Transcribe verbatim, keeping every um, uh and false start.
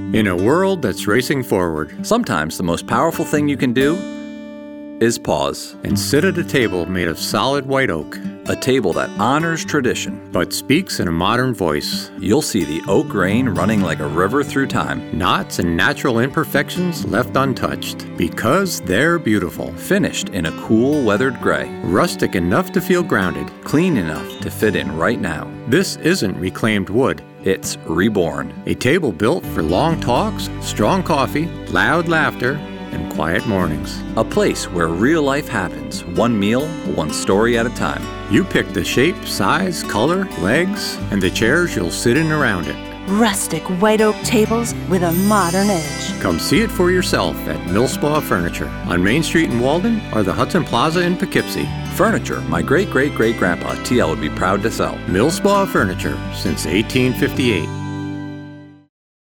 In a world that's racing forward, sometimes the most powerful thing you can do is pause and sit at a table made of solid white oak. A table that honors tradition, but speaks in a modern voice. You'll see the oak grain running like a river through time. Knots and natural imperfections left untouched, because they're beautiful. Finished in a cool, weathered gray. Rustic enough to feel grounded. Clean enough to fit in right now. This isn't reclaimed wood. It's reborn. A table built for long talks, strong coffee, loud laughter, and quiet mornings. A place where real life happens, one meal, one story at a time. You pick the shape, size, color, legs, and the chairs you'll sit in around it. Rustic white oak tables with a modern edge. Come see it for yourself at Millspaw Furniture on Main Street in Walden or the Hudson Plaza in Poughkeepsie. Furniture my great-great-great-grandpa T L would be proud to sell. Millspaw Furniture since eighteen fifty-eight.